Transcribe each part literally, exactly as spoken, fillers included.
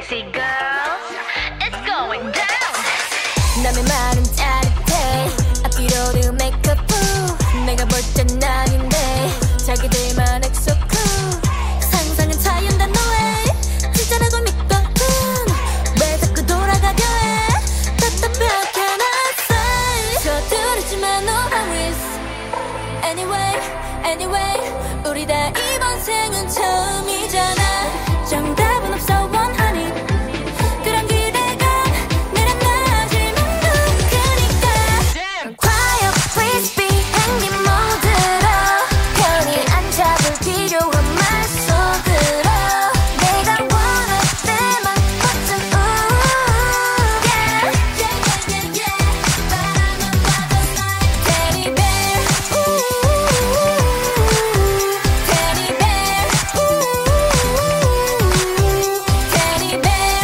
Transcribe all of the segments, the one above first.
sexy girls, it's going down. 남의 말은 짜릿해 앞뒤로도 메이크업 후 내가 볼 땐 아닌데 자기들만 엑소 cool 상상은 자연단 너의 진짜라고 믿거든 왜 자꾸 돌아가려 해 답답해 can I say 서두르지만 no hurries Anyway anyway 우리 다 이번 생은 처음이잖아 정답은 없어 one honey 그런 기대가 내란 나지만 누구니까 quiet please be 행님 모드로 편히 앉아볼 필요한 말 속으로 내가 원할 때만 버튼 ooh yeah yeah yeah yeah yeah 바라만 봐도 like teddy bear ooh teddy bear ooh teddy bear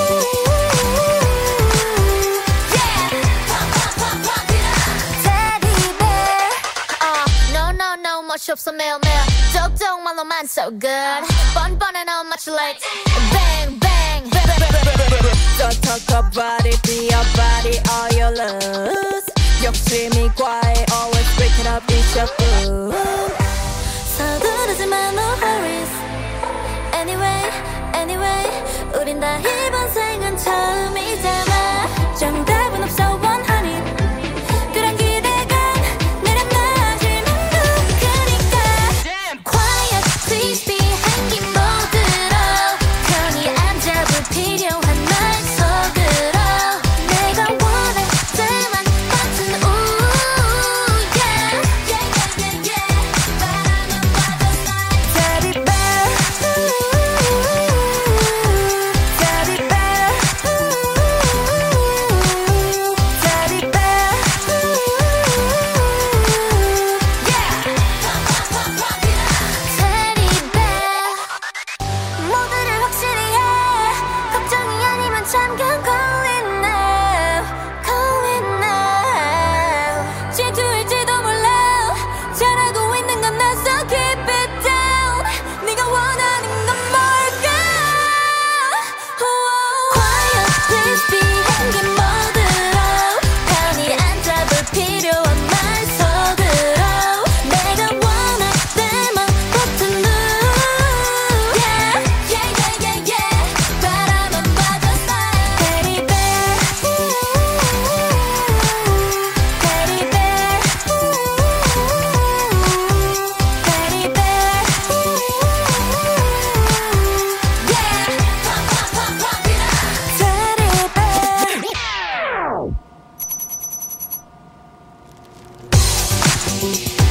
ooh yeah pop pop pop pop it up teddy bear uh no no no 멋이 없어 매일매일 쪽쪽말로만 so good 뻔뻔해 no much late bang bang Don't talk about it, be your body, all your lose. 욕심이 과해, always break it up, it's your food. 서두르지만 no hurries Anyway anyway 우린 다 이번 생은 처음이잖아 정답은 없어 one honey 그런 기대가 내란 나지만 누구니까 Quiet please be 행긴 모드로 편히 앉아볼 필요한 말 속으로 내가 원할 때만 버튼 ooh yeah yeah yeah yeah yeah 바라만 봐도 like teddy bear ooh teddy bear ooh teddy bear ooh yeah pop pop pop pop it up teddy bear 모두를 확실히 해 걱정이 아니면 잠깐 call it now call it now 질투일지도 몰라 잘 알고 있는 건 나 so keep it down 네가 원하는 건 뭘까 Quiet please be 행긴 모드로 편히 앉아볼 필요한 말 속으로 내가 원할 때만 버튼 ooh yeah yeah yeah yeah yeah 바라만 봐도 like teddy bear ooh teddy bear ooh teddy bear ooh yeah pop pop pop pop it up teddy bear